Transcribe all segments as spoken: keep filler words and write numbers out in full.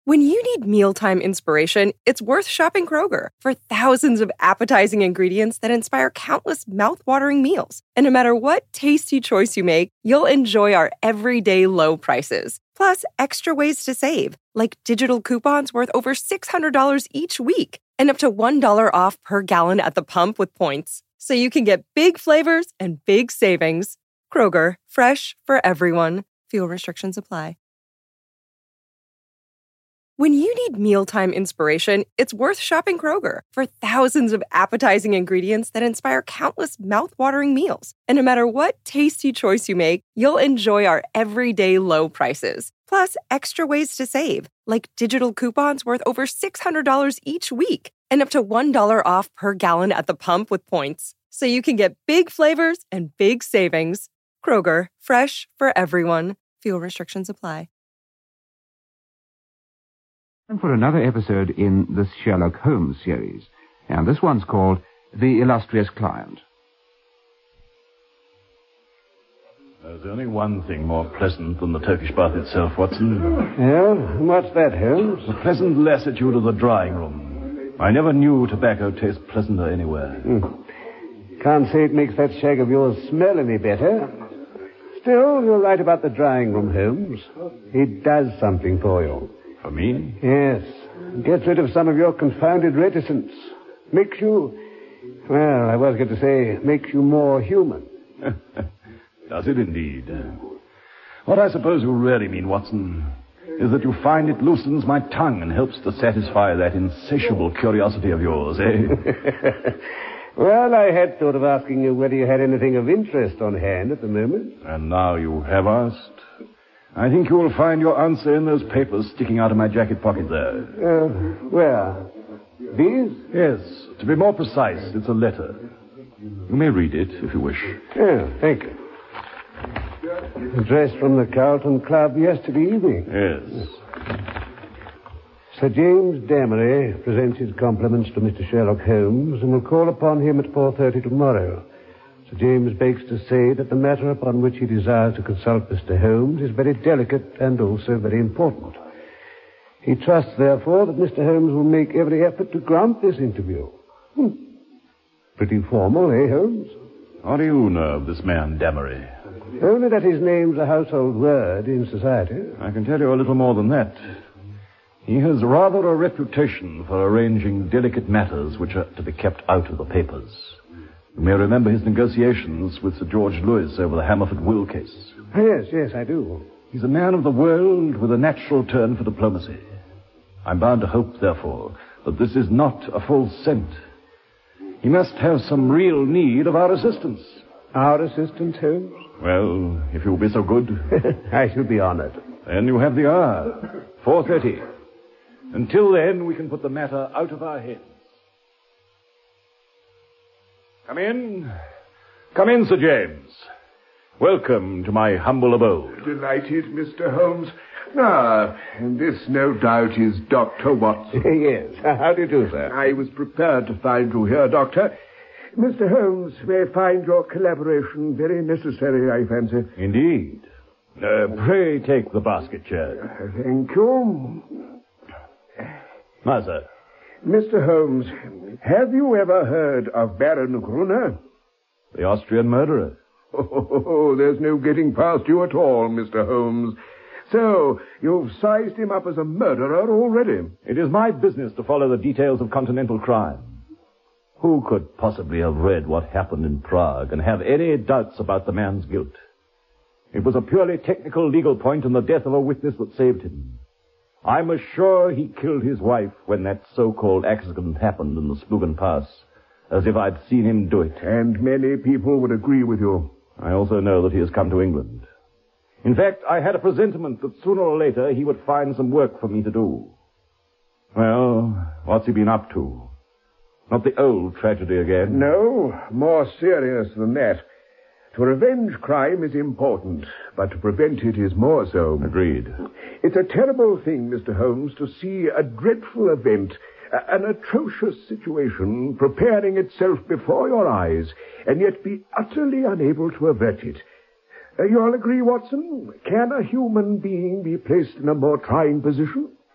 When you need mealtime inspiration, it's worth shopping Kroger for thousands of appetizing ingredients that inspire countless mouth-watering meals. And no matter what tasty choice you make, you'll enjoy our everyday low prices. Plus, extra ways to save, like digital coupons worth over six hundred dollars each week and up to one dollar off per gallon at the pump with points. So you can get big flavors and big savings. Kroger, fresh for everyone. Fuel restrictions apply. When you need mealtime inspiration, it's worth shopping Kroger for thousands of appetizing ingredients that inspire countless mouth-watering meals. And no matter what tasty choice you make, you'll enjoy our everyday low prices. Plus, extra ways to save, like digital coupons worth over six hundred dollars each week and up to one dollar off per gallon at the pump with points. So you can get big flavors and big savings. Kroger, fresh for everyone. Fuel restrictions apply. And for another episode in the Sherlock Holmes series. And this one's called The Illustrious Client. There's only one thing more pleasant than the Turkish bath itself, Watson. Yeah? What's that, Holmes? The pleasant lassitude of the drying room. I never knew tobacco tastes pleasanter anywhere. Mm. Can't say it makes that shag of yours smell any better. Still, you're right about the drying room, Holmes. It does something for you. For me? Yes. Gets rid of some of your confounded reticence. Makes you, well, I was going to say, makes you more human. Does it indeed? What I suppose you really mean, Watson, is that you find it loosens my tongue and helps to satisfy that insatiable curiosity of yours, eh? Well, I had thought of asking you whether you had anything of interest on hand at the moment. And now you have asked. I think you will find your answer in those papers sticking out of my jacket pocket there. Uh, where? These? Yes. To be more precise, it's a letter. You may read it, if you wish. Yeah, thank you. Addressed from the Carlton Club yesterday evening. Yes. Sir James Damery presents his compliments to Mister Sherlock Holmes and will call upon him at four thirty tomorrow. Sir James begs to say that the matter upon which he desires to consult Mister Holmes is very delicate and also very important. He trusts, therefore, that Mister Holmes will make every effort to grant this interview. Hmm. Pretty formal, eh, Holmes? What do you know of this man, Damery? Only that his name's a household word in society. I can tell you a little more than that. He has rather a reputation for arranging delicate matters which are to be kept out of the papers. You may remember his negotiations with Sir George Lewis over the Hammerford will case. Yes, yes, I do. He's a man of the world with a natural turn for diplomacy. I'm bound to hope, therefore, that this is not a false scent. He must have some real need of our assistance. Our assistance, Holmes? Well, if you'll be so good. I shall be honored. Then you have the hour. four thirty. Until then, we can put the matter out of our heads. Come in. Come in, Sir James. Welcome to my humble abode. Delighted, Mister Holmes. Ah, and this, no doubt, is Doctor Watson. Yes. How do you do, sir? I was prepared to find you here, Doctor. Mister Holmes may find your collaboration very necessary, I fancy. Indeed. Uh, pray take the basket chair. Uh, thank you. Master. Mister Holmes, have you ever heard of Baron Gruner? The Austrian murderer. Oh, there's no getting past you at all, Mister Holmes. So, you've sized him up as a murderer already. It is my business to follow the details of continental crime. Who could possibly have read what happened in Prague and have any doubts about the man's guilt? It was a purely technical legal point in the death of a witness that saved him. I'm as sure he killed his wife when that so-called accident happened in the Splugen Pass as if I'd seen him do it. And many people would agree with you. I also know that he has come to England. In fact, I had a presentiment that sooner or later he would find some work for me to do. Well, what's he been up to? Not the old tragedy again? No, more serious than that. To revenge crime is important, but to prevent it is more so. Agreed. It's a terrible thing, Mister Holmes, to see a dreadful event, an atrocious situation, preparing itself before your eyes, and yet be utterly unable to avert it. Uh, you all agree, Watson? Can a human being be placed in a more trying position?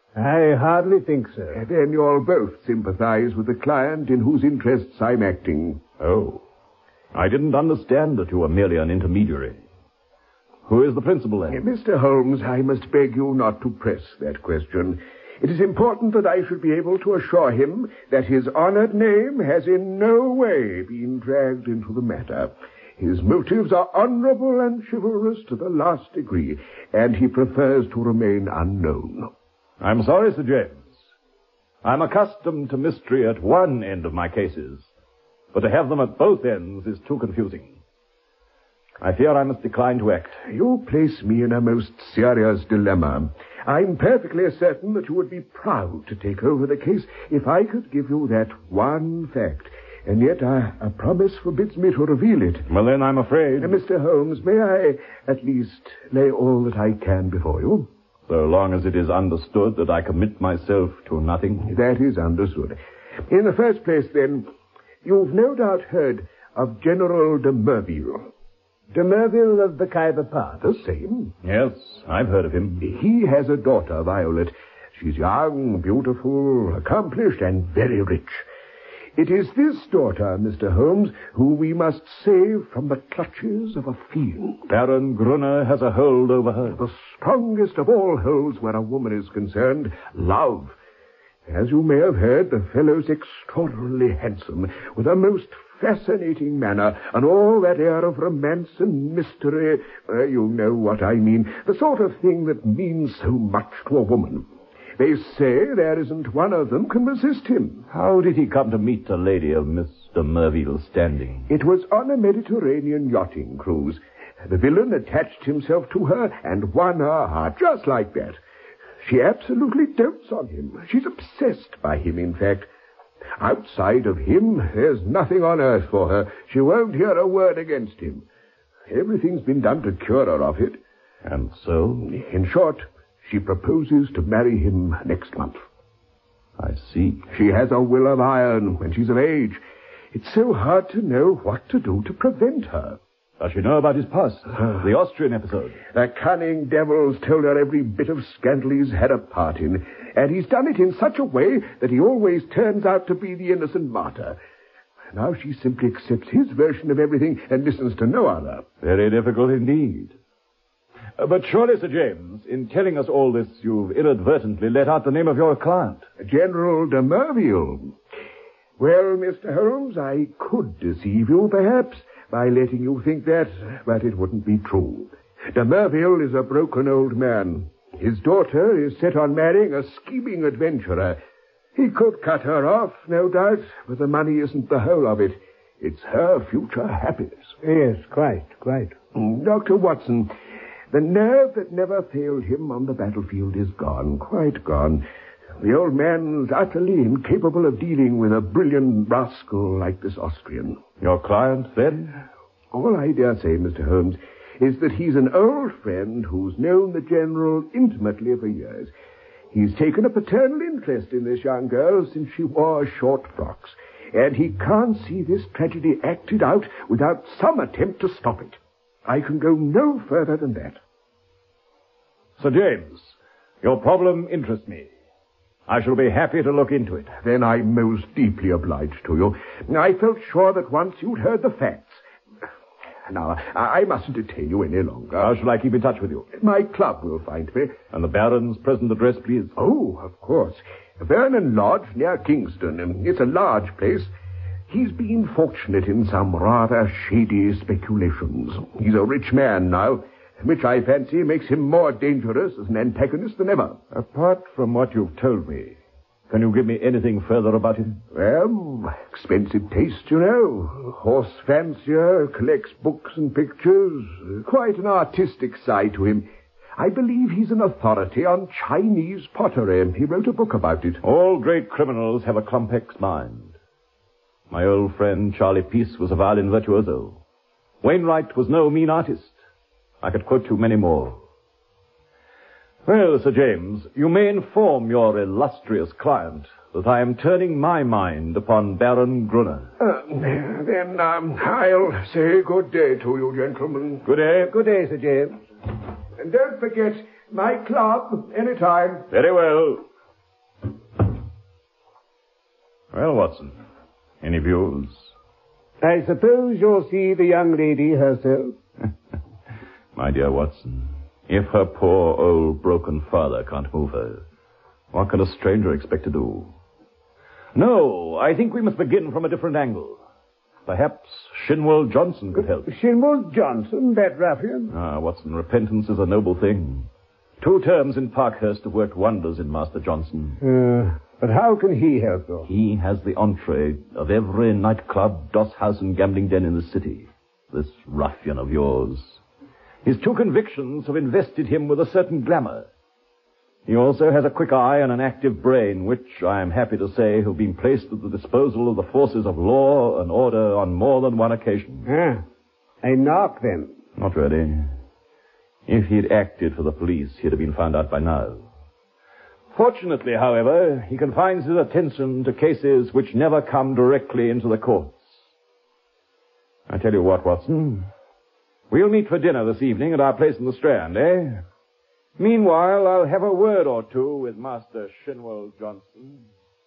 I hardly think so. Then you'll both sympathize with the client in whose interests I'm acting. Oh. I didn't understand that you were merely an intermediary. Who is the principal, then? Mister Holmes, I must beg you not to press that question. It is important that I should be able to assure him that his honored name has in no way been dragged into the matter. His motives are honorable and chivalrous to the last degree, and he prefers to remain unknown. I'm sorry, Sir James. I'm accustomed to mystery at one end of my cases, but to have them at both ends is too confusing. I fear I must decline to act. You place me in a most serious dilemma. I'm perfectly certain that you would be proud to take over the case if I could give you that one fact. And yet a, a promise forbids me to reveal it. Well, then, I'm afraid... Uh, Mister Holmes, may I at least lay all that I can before you? So long as it is understood that I commit myself to nothing? That is understood. In the first place, then, you've no doubt heard of General de Merville. De Merville of the Khyber Pass? The same. Yes, I've heard of him. He has a daughter, Violet. She's young, beautiful, accomplished, and very rich. It is this daughter, Mister Holmes, who we must save from the clutches of a fiend. Baron Gruner has a hold over her. The strongest of all holds where a woman is concerned, love. As you may have heard, the fellow's extraordinarily handsome, with a most fascinating manner, and all that air of romance and mystery. Uh, you know what I mean. The sort of thing that means so much to a woman. They say there isn't one of them can resist him. How did he come to meet a lady of Mister Merville's standing? It was on a Mediterranean yachting cruise. The villain attached himself to her and won her heart, just like that. She absolutely dotes on him. She's obsessed by him, in fact. Outside of him, there's nothing on earth for her. She won't hear a word against him. Everything's been done to cure her of it. And so? In short, she proposes to marry him next month. I see. She has a will of iron when she's of age. It's so hard to know what to do to prevent her. Does she know about his past? The Austrian episode? The cunning devil's told her every bit of scandal he's had a part in, and he's done it in such a way that he always turns out to be the innocent martyr. Now she simply accepts his version of everything and listens to no other. Very difficult indeed. Uh, but surely, Sir James, in telling us all this, you've inadvertently let out the name of your client. General de Merville. Well, Mister Holmes, I could deceive you, perhaps, by letting you think that, but it wouldn't be true. De Merville is a broken old man. His daughter is set on marrying a scheming adventurer. He could cut her off, no doubt, but the money isn't the whole of it. It's her future happiness. Yes, quite, quite. Doctor Watson, the nerve that never failed him on the battlefield is gone, quite gone. The old man's utterly incapable of dealing with a brilliant rascal like this Austrian. Your client, then? All I dare say, Mister Holmes, is that he's an old friend who's known the General intimately for years. He's taken a paternal interest in this young girl since she wore short frocks, and he can't see this tragedy acted out without some attempt to stop it. I can go no further than that. Sir James, your problem interests me. I shall be happy to look into it. Then I'm most deeply obliged to you. I felt sure that once you'd heard the facts. Now, I mustn't detain you any longer. How shall I keep in touch with you? My club will find me. And the Baron's present address, please? Oh, of course. Vernon Lodge, near Kingston. It's a large place. He's been fortunate in some rather shady speculations. He's a rich man now, which I fancy makes him more dangerous as an antagonist than ever. Apart from what you've told me, can you give me anything further about him? Well, expensive taste, you know. Horse fancier, collects books and pictures. Quite an artistic side to him. I believe he's an authority on Chinese pottery. He wrote a book about it. All great criminals have a complex mind. My old friend Charlie Peace was a violin virtuoso. Wainwright was no mean artist. I could quote you many more. Well, Sir James, you may inform your illustrious client that I am turning my mind upon Baron Gruner. Uh, then um, I'll say good day to you, gentlemen. Good day. Good day, Sir James. And don't forget, my club, any time. Very well. Well, Watson, any views? I suppose you'll see the young lady herself. My dear Watson, if her poor old broken father can't move her, what can a stranger expect to do? No, I think we must begin from a different angle. Perhaps Shinwell Johnson could help. Shinwell Johnson, that ruffian? Ah, Watson, repentance is a noble thing. Two terms in Parkhurst have worked wonders in Master Johnson. Uh, but how can he help, though? He has the entree of every nightclub, doss house, and gambling den in the city. This ruffian of yours. His two convictions have invested him with a certain glamour. He also has a quick eye and an active brain, which, I am happy to say, have been placed at the disposal of the forces of law and order on more than one occasion. Ah, a knock, then? Not really. If he'd acted for the police, he'd have been found out by now. Fortunately, however, he confines his attention to cases which never come directly into the courts. I tell you what, Watson. We'll meet for dinner this evening at our place in the Strand, eh? Meanwhile, I'll have a word or two with Master Shinwell Johnson.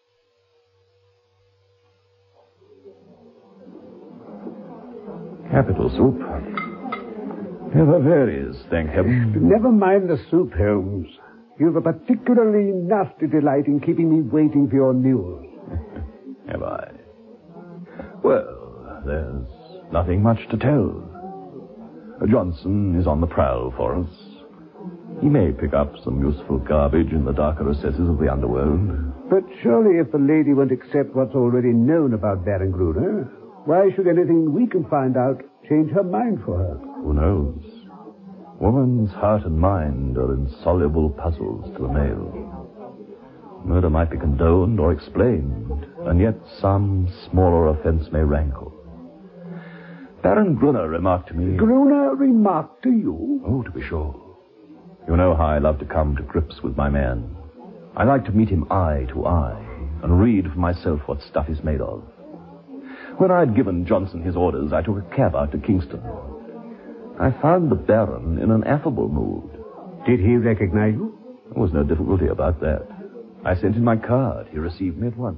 Capital soup. Never varies, thank heaven. Never mind the soup, Holmes. You've a particularly nasty delight in keeping me waiting for your news. Have I? Well, there's nothing much to tell. Johnson is on the prowl for us. He may pick up some useful garbage in the darker recesses of the underworld. But surely if the lady won't accept what's already known about Baron Gruner, why should anything we can find out change her mind for her? Who knows? Woman's heart and mind are insoluble puzzles to the male. Murder might be condoned or explained, and yet some smaller offense may rankle. Baron Gruner remarked to me... Gruner remarked to you? Oh, to be sure. You know how I love to come to grips with my man. I like to meet him eye to eye and read for myself what stuff he's made of. When I'd given Johnson his orders, I took a cab out to Kingston. I found the Baron in an affable mood. Did he recognize you? There was no difficulty about that. I sent in my card. He received me at once.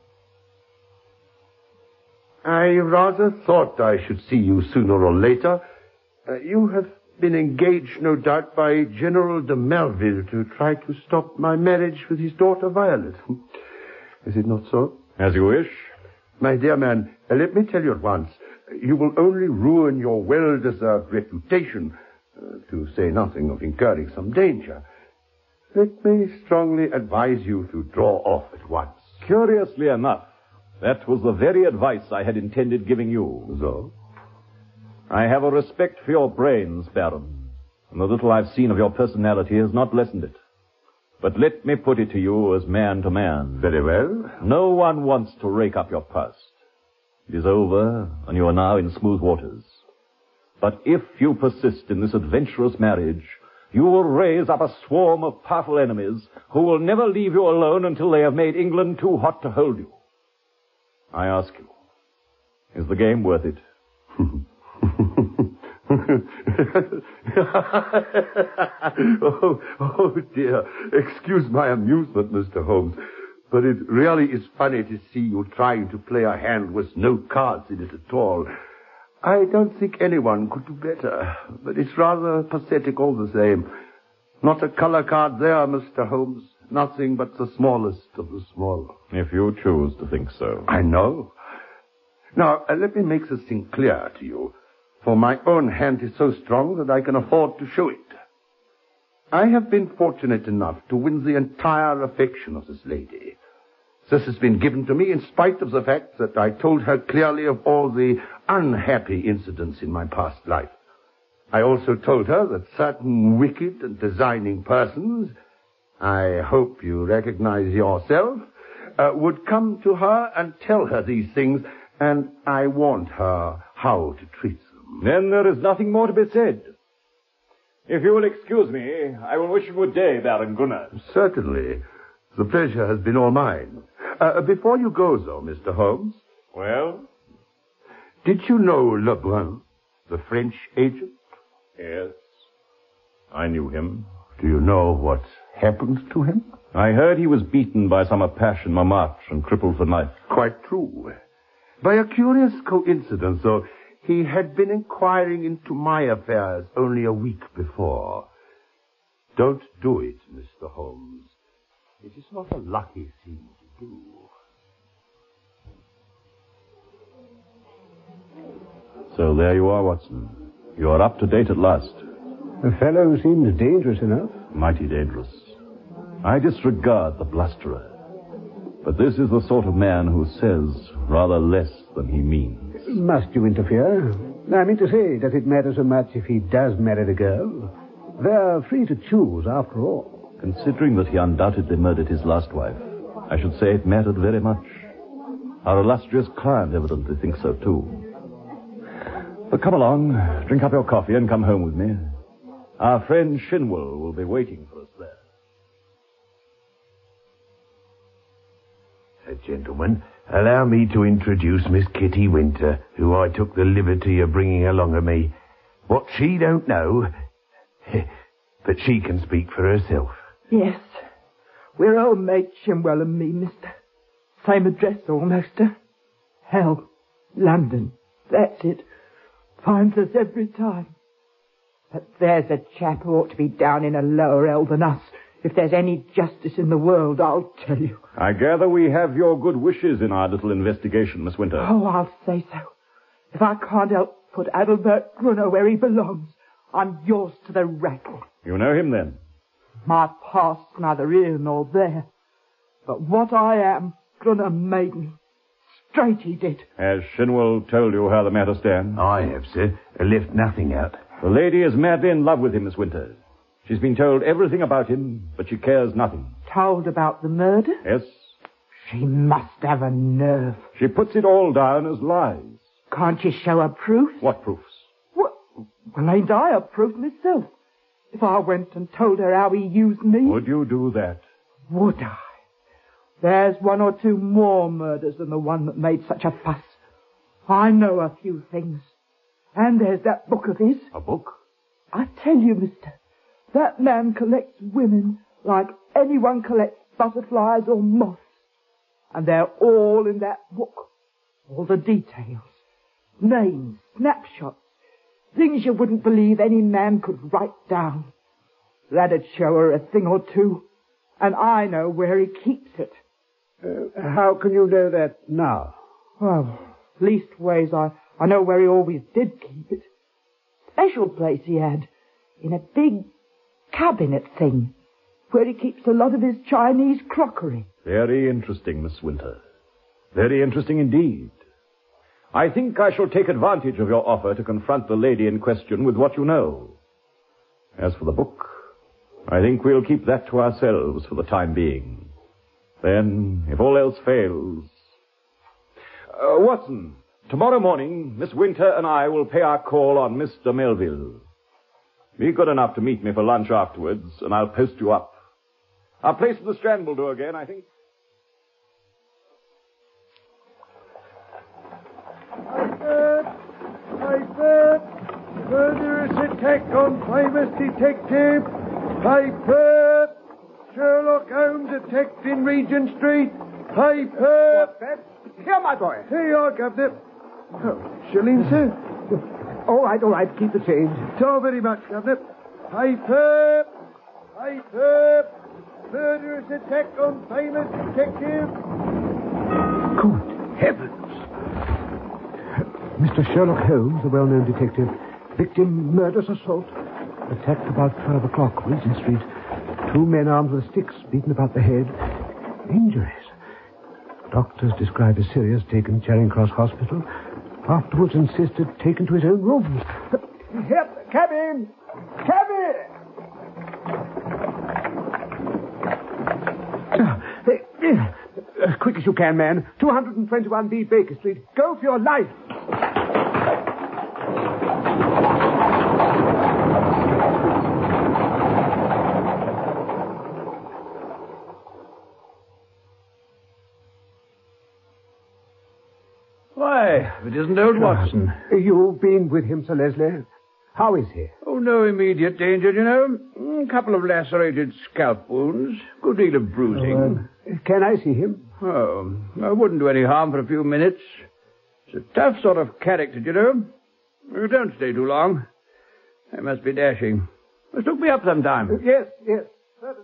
I rather thought I should see you sooner or later. Uh, you have been engaged, no doubt, by General de Melville to try to stop my marriage with his daughter Violet. Is it not so? As you wish. My dear man, uh, let me tell you at once, you will only ruin your well-deserved reputation, uh, to say nothing of incurring some danger. Let me strongly advise you to draw off at once. Curiously enough, that was the very advice I had intended giving you. So? I have a respect for your brains, Baron, and the little I've seen of your personality has not lessened it. But let me put it to you as man to man. Very well. No one wants to rake up your past. It is over, and you are now in smooth waters. But if you persist in this adventurous marriage, you will raise up a swarm of powerful enemies who will never leave you alone until they have made England too hot to hold you. I ask you, is the game worth it? oh, oh, dear. Excuse my amusement, Mister Holmes, but it really is funny to see you trying to play a hand with no cards in it at all. I don't think anyone could do better, but it's rather pathetic all the same. Not a color card there, Mister Holmes. Nothing but the smallest of the small. If you choose to think so. I know. Now, uh, let me make this thing clear to you, for my own hand is so strong that I can afford to show it. I have been fortunate enough to win the entire affection of this lady. This has been given to me in spite of the fact that I told her clearly of all the unhappy incidents in my past life. I also told her that certain wicked and designing persons, I hope you recognize yourself, uh, would come to her and tell her these things, and I warned her how to treat them. Then there is nothing more to be said. If you will excuse me, I will wish you good day, Baron Gunnar. Certainly. The pleasure has been all mine. Uh, before you go, though, Mister Holmes. Well? Did you know Lebrun, the French agent? Yes. I knew him. Do you know what happened to him? I heard he was beaten by some Apache in Montmartre and crippled for life. Quite true. By a curious coincidence, though, he had been inquiring into my affairs only a week before. Don't do it, Mister Holmes. It is not a lucky thing to do. So there you are, Watson. You are up to date at last. The fellow seems dangerous enough. Mighty dangerous. I disregard the blusterer. But this is the sort of man who says rather less than he means. Must you interfere? I mean to say, does it matter so much if he does marry the girl? They're free to choose, after all. Considering that he undoubtedly murdered his last wife, I should say it mattered very much. Our illustrious client evidently thinks so, too. But come along, drink up your coffee and come home with me. Our friend Shinwell will be waiting for us there. Uh, gentlemen, allow me to introduce Miss Kitty Winter, who I took the liberty of bringing along with me. What she don't know, but she can speak for herself. Yes. We're old mates, Shinwell and me, mister. Same address almost. Hell, London. That's it. Finds us every time. But there's a chap who ought to be down in a lower hell than us. If there's any justice in the world, I'll tell you. I gather we have your good wishes in our little investigation, Miss Winter. Oh, I'll say so. If I can't help put Adalbert Brunner where he belongs, I'm yours to the rack. You know him, then? My past's neither here nor there. But what I am, Brunner made me. Straight he did. Has Shinwell told you how the matter stands? I have, sir. I left nothing out. The lady is madly in love with him, Miss Winter. She's been told everything about him, but she cares nothing. Told about the murder? Yes. She must have a nerve. She puts it all down as lies. Can't you show her proof? What proofs? What? Well, ain't I a proof myself? If I went and told her how he used me... Would you do that? Would I? There's one or two more murders than the one that made such a fuss. I know a few things. And there's that book of his. A book? I tell you, mister, that man collects women like anyone collects butterflies or moths. And they're all in that book. All the details. Names, snapshots, things you wouldn't believe any man could write down. That'd show her a thing or two. And I know where he keeps it. Uh, how can you know that now? Well, leastways, I, I know where he always did keep it. Special place he had. In a big cabinet thing. Where he keeps a lot of his Chinese crockery. Very interesting, Miss Winter. Very interesting indeed. I think I shall take advantage of your offer to confront the lady in question with what you know. As for the book, I think we'll keep that to ourselves for the time being. Then, if all else fails... Uh, Watson, tomorrow morning, Miss Winter and I will pay our call on Mister Melville. Be good enough to meet me for lunch afterwards, and I'll post you up. Our place at the Strand will do again, I think. Piper! Murderous attack on famous detective! Piper! Sherlock Holmes attacked in Regent Street! Piper! What's that? Here, my boy. Here you are, Governor. Oh, shilling, sir? All right, all right. Keep the change. So very much, Governor. Piper! Piper! Murderous attack on famous detective! Good heavens. Mister Sherlock Holmes, the well-known detective. Victim, murderous assault. Attacked about twelve o'clock, Regent Street. Two men armed with sticks, beaten about the head. Injuries. Doctors described as serious, taken Charing Cross Hospital. Afterwards insisted taken to his own room. Yep, cabin! Cabin! As quick as you can, man. two twenty-one B Baker Street. Go for your life. Why, if it isn't old Watson. You've been with him, Sir Leslie. How is he? Oh, no immediate danger, you know. Mm, couple of lacerated scalp wounds. Good deal of bruising. Uh, can I see him? Oh, I wouldn't do any harm for a few minutes. It's a tough sort of character, you know. You don't stay too long. They must be dashing. Just look me up sometime. Yes, yes, certainly.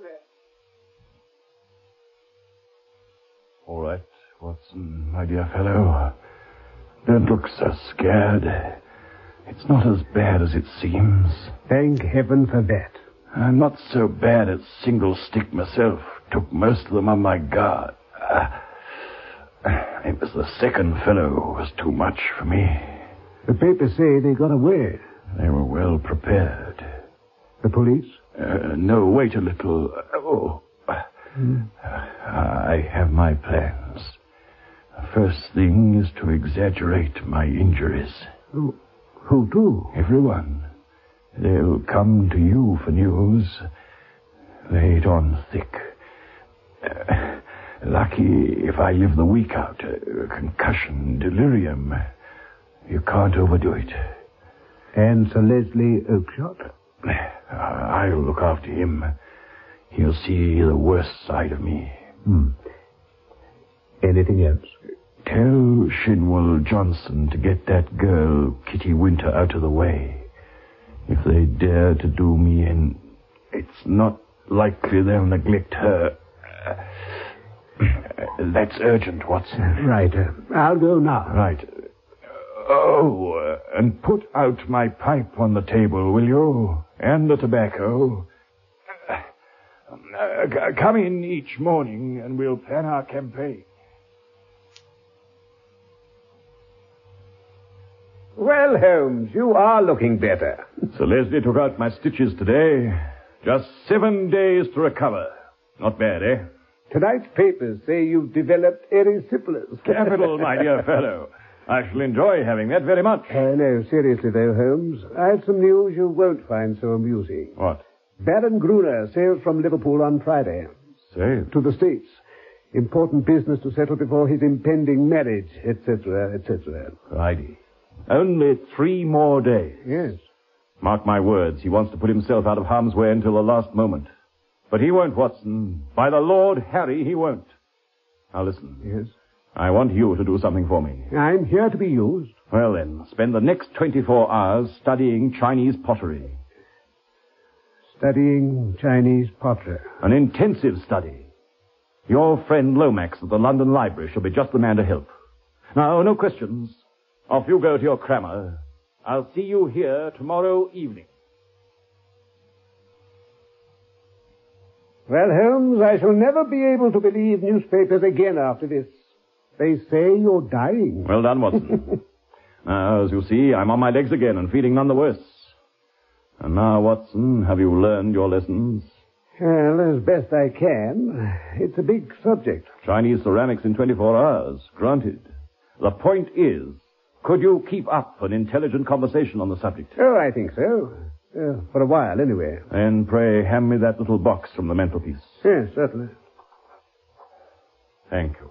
All right, Watson, my dear fellow. Don't look so scared. It's not as bad as it seems. Thank heaven for that. I'm not so bad at single stick myself. Took most of them on my guard. Uh, it was the second fellow who was too much for me. The papers say they got away. They were well prepared. The police? Uh, no, wait a little. Oh. Hmm. I have my plans. The first thing is to exaggerate my injuries. Who, who do? Everyone. They'll come to you for news. Laid on thick. Uh, lucky if I live the week out. Uh, concussion, delirium. You can't overdo it. And Sir Leslie Oakshott? Uh, I'll look after him. He'll see the worst side of me. Hmm. Anything else? Tell Shinwell Johnson to get that girl, Kitty Winter, out of the way. If they dare to do me in, it's not likely they'll neglect her. Uh, that's urgent, Watson. Right. Uh, I'll go now. Right. Oh, uh, and put out my pipe on the table, will you? And the tobacco. Uh, c- come in each morning and we'll plan our campaign. Well, Holmes, you are looking better. Sir Leslie took out my stitches today. Just seven days to recover. Not bad, eh? Tonight's papers say you've developed erysipelas. Capital, my dear fellow. I shall enjoy having that very much. Uh, no, seriously, though, Holmes. I have some news you won't find so amusing. What? Baron Gruner sails from Liverpool on Friday. Sailed? To the States. Important business to settle before his impending marriage, et cetera, et cetera. Friday. Only three more days. Yes. Mark my words, he wants to put himself out of harm's way until the last moment. But he won't, Watson. By the Lord Harry, he won't. Now listen. Yes? I want you to do something for me. I'm here to be used. Well then, spend the next twenty-four hours studying Chinese pottery. Studying Chinese pottery. An intensive study. Your friend Lomax at the London Library shall be just the man to help. Now, no questions. Off you go to your crammer. I'll see you here tomorrow evening. Well, Holmes, I shall never be able to believe newspapers again after this. They say you're dying. Well done, Watson. Now, as you see, I'm on my legs again and feeling none the worse. And now, Watson, have you learned your lessons? Well, as best I can. It's a big subject. Chinese ceramics in twenty-four hours. Granted. The point is, could you keep up an intelligent conversation on the subject? Oh, I think so. Uh, for a while, anyway. Then pray hand me that little box from the mantelpiece. Yes, certainly. Thank you.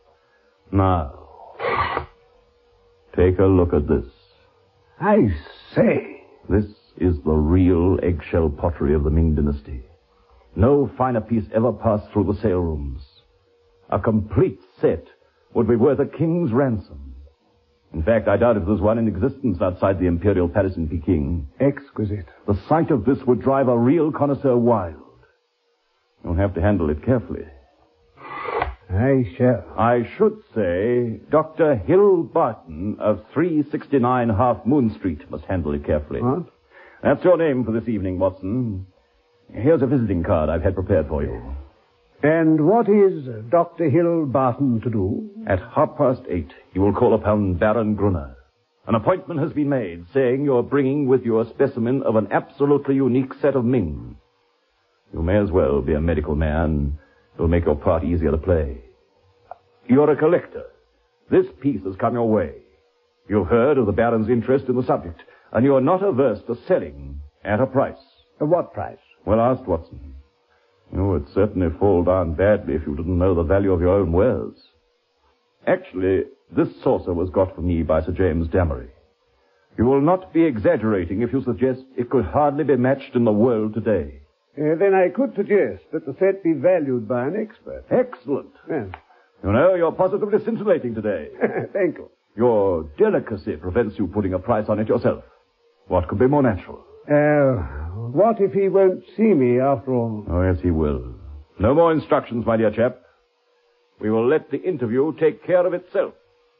Now, take a look at this. I say. This is the real eggshell pottery of the Ming Dynasty. No finer piece ever passed through the sale rooms. A complete set would be worth a king's ransom. In fact, I doubt if there's one in existence outside the Imperial Palace in Peking. Exquisite. The sight of this would drive a real connoisseur wild. You'll have to handle it carefully. I shall. I should say Doctor Hill Barton of three sixty-nine Half Moon Street must handle it carefully. What? That's your name for this evening, Watson. Here's a visiting card I've had prepared for you. And what is Doctor Hill Barton to do? At half past eight, you will call upon Baron Gruner. An appointment has been made saying you're bringing with you a specimen of an absolutely unique set of Ming. You may as well be a medical man. It'll make your part easier to play. You're a collector. This piece has come your way. You've heard of the Baron's interest in the subject, and you're not averse to selling at a price. At what price? Well asked, Watson. You would certainly fall down badly if you didn't know the value of your own wares. Actually, this saucer was got for me by Sir James Damery. You will not be exaggerating if you suggest it could hardly be matched in the world today. Uh, then I could suggest that the set be valued by an expert. Excellent. Yes. You know, you're positively scintillating today. Thank you. Your delicacy prevents you putting a price on it yourself. What could be more natural? Uh, what if he won't see me after all? Oh, yes, he will. No more instructions, my dear chap. We will let the interview take care of itself.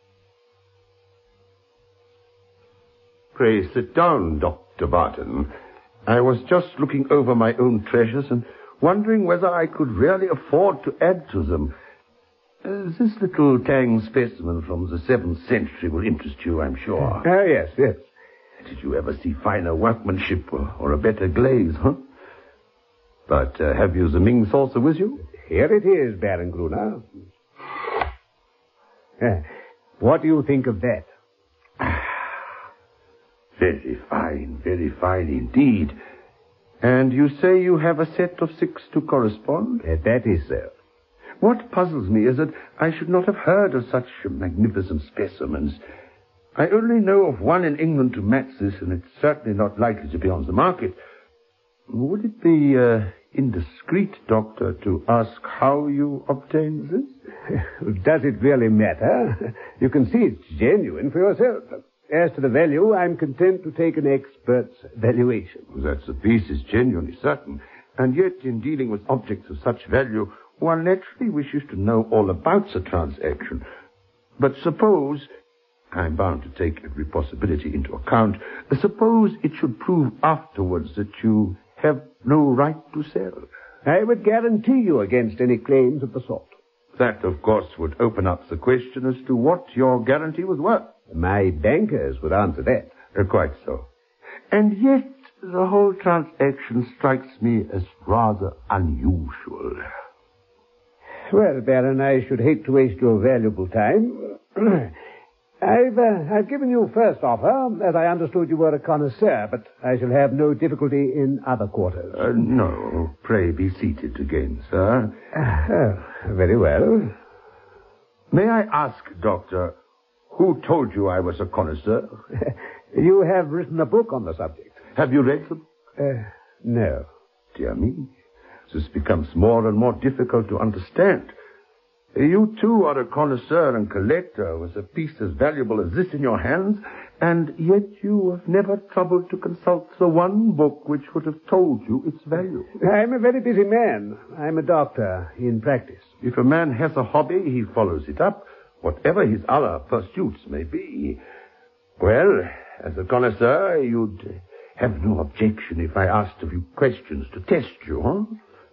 Pray sit down, Doctor Barton. I was just looking over my own treasures and wondering whether I could really afford to add to them. Uh, this little Tang specimen from the seventh century will interest you, I'm sure. Oh, yes, yes. Did you ever see finer workmanship or, or a better glaze, huh? But uh, have you the Ming saucer with you? Here it is, Baron Gruner. Uh, what do you think of that? Very fine, very fine indeed. And you say you have a set of six to correspond? Uh, that is so. What puzzles me is that I should not have heard of such magnificent specimens. I only know of one in England to match this, and it's certainly not likely to be on the market. Would it be uh, indiscreet, Doctor, to ask how you obtained this? Does it really matter? You can see it's genuine for yourself. As to the value, I'm content to take an expert's valuation. That the piece is genuinely certain. And yet, in dealing with objects of such value, one naturally wishes to know all about the transaction. But suppose, I'm bound to take every possibility into account, suppose it should prove afterwards that you have no right to sell. I would guarantee you against any claims of the sort. That, of course, would open up the question as to what your guarantee was worth. My bankers would answer that. Uh, quite so. And yet, the whole transaction strikes me as rather unusual. Well, Baron, I should hate to waste your valuable time. I've, uh, I've given you first offer, as I understood you were a connoisseur, but I shall have no difficulty in other quarters. Uh, no, pray be seated again, sir. Uh, oh, very well. May I ask, Doctor, who told you I was a connoisseur? You have written a book on the subject. Have you read them? Uh, no. Dear me, this becomes more and more difficult to understand. You, too, are a connoisseur and collector with a piece as valuable as this in your hands, and yet you have never troubled to consult the one book which would have told you its value. I'm a very busy man. I'm a doctor in practice. If a man has a hobby, he follows it up, whatever his other pursuits may be. Well, as a connoisseur, you'd have no objection if I asked a few questions to test you, huh?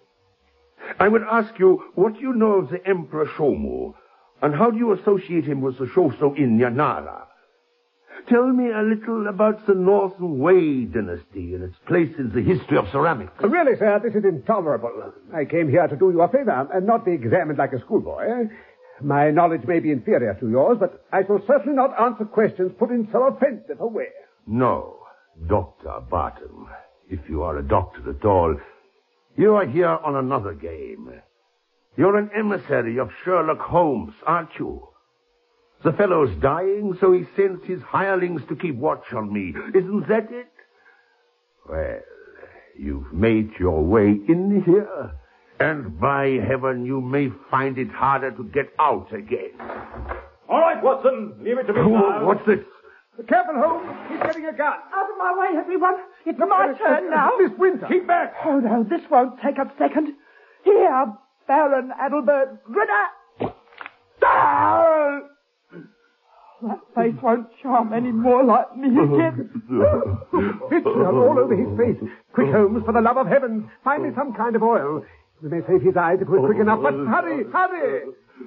I would ask you, what do you know of the Emperor Shomu, and how do you associate him with the Shoso in near Nara? Tell me a little about the Northern Wei dynasty and its place in the history of ceramics. Really, sir, this is intolerable. I came here to do you a favor and not be examined like a schoolboy. My knowledge may be inferior to yours, but I shall certainly not answer questions put in so offensive a way. No, Doctor Barton, if you are a doctor at all, you are here on another game. You're an emissary of Sherlock Holmes, aren't you? The fellow's dying, so he sends his hirelings to keep watch on me. Isn't that it? Well, you've made your way in here, and by heaven, you may find it harder to get out again. All right, Watson, leave it to me now. What's this? Careful, Holmes. He's getting a gun. Out of my way, everyone. It's my turn now. Miss Winter. Keep back. Oh, no, this won't take a second. Here, Baron Adelbert Grinner. Ah! That face won't charm any more like me again. Vitriol all over his face. Quick, Holmes, for the love of heaven, find me some kind of oil. We may save his eyes if we're quick enough, but hurry, hurry!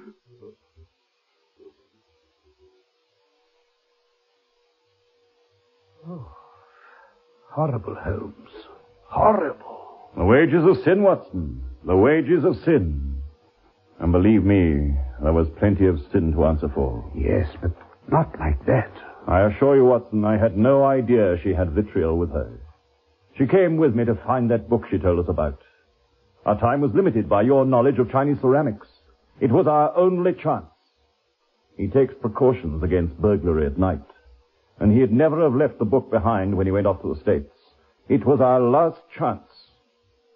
Oh, horrible, Holmes. Horrible. The wages of sin, Watson. The wages of sin. And believe me, there was plenty of sin to answer for. Yes, but not like that. I assure you, Watson, I had no idea she had vitriol with her. She came with me to find that book she told us about. Our time was limited by your knowledge of Chinese ceramics. It was our only chance. He takes precautions against burglary at night. And he'd never have left the book behind when he went off to the States. It was our last chance.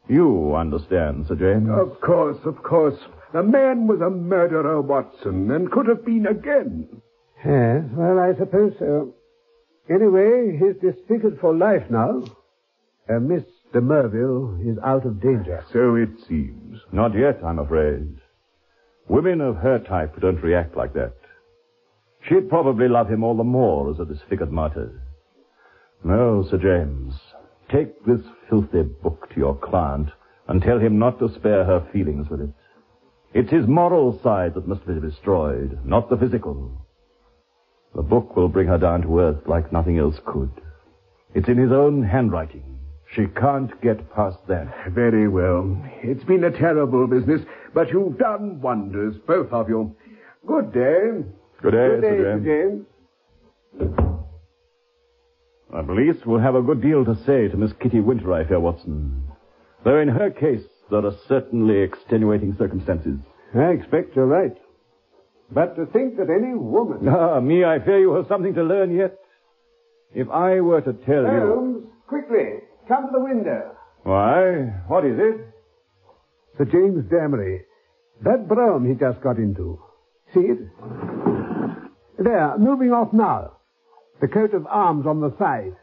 You understand, Sir James. Of course, of course. The man was a murderer, Watson, and could have been again. Yes, well, I suppose so. Anyway, he's disfigured for life now. Uh, Miss de Merville is out of danger. So it seems. Not yet, I'm afraid. Women of her type don't react like that. She'd probably love him all the more as a disfigured martyr. No, Sir James. Take this filthy book to your client and tell him not to spare her feelings with it. It's his moral side that must be destroyed, not the physical. The book will bring her down to earth like nothing else could. It's in his own handwriting. She can't get past that. Very well. It's been a terrible business, but you've done wonders, both of you. Good day. Good day, Good day, Sir James. James. The police will have a good deal to say to Miss Kitty Winter, I fear, Watson. Though in her case, there are certainly extenuating circumstances. I expect you're right. But to think that any woman... Ah, me, I fear you have something to learn yet. If I were to tell you... Holmes, quickly, come to the window. Why? What is it? Sir James Damery. That brougham he just got into. See it? There, moving off now. The coat of arms on the side.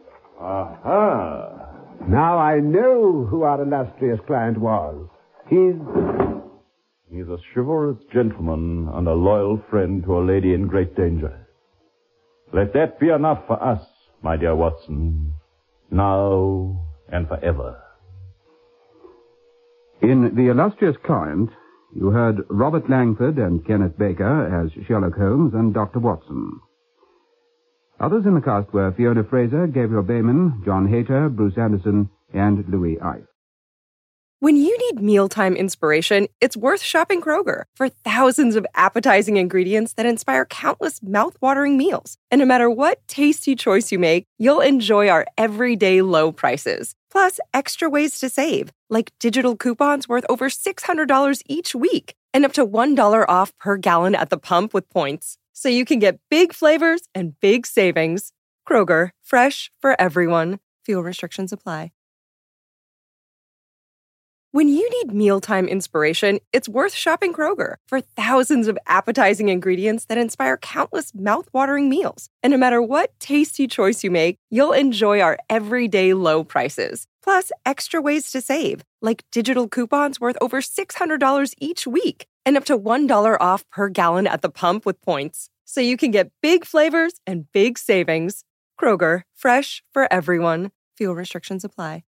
Aha. Now I know who our illustrious client was. He's... He's a chivalrous gentleman and a loyal friend to a lady in great danger. Let that be enough for us, my dear Watson. Now and forever. In The Illustrious Client, you heard Robert Langford and Kenneth Baker as Sherlock Holmes and Doctor Watson. Others in the cast were Fiona Fraser, Gabriel Bayman, John Hayter, Bruce Anderson, and Louis Ife. When you need mealtime inspiration, it's worth shopping Kroger for thousands of appetizing ingredients that inspire countless mouth-watering meals. And no matter what tasty choice you make, you'll enjoy our everyday low prices. Plus, extra ways to save, like digital coupons worth over six hundred dollars each week and up to one dollar off per gallon at the pump with points. So you can get big flavors and big savings. Kroger, fresh for everyone. Fuel restrictions apply. When you need mealtime inspiration, it's worth shopping Kroger for thousands of appetizing ingredients that inspire countless mouth-watering meals. And no matter what tasty choice you make, you'll enjoy our everyday low prices. Plus, extra ways to save, like digital coupons worth over six hundred dollars each week and up to one dollar off per gallon at the pump with points. So you can get big flavors and big savings. Kroger, fresh for everyone. Fuel restrictions apply.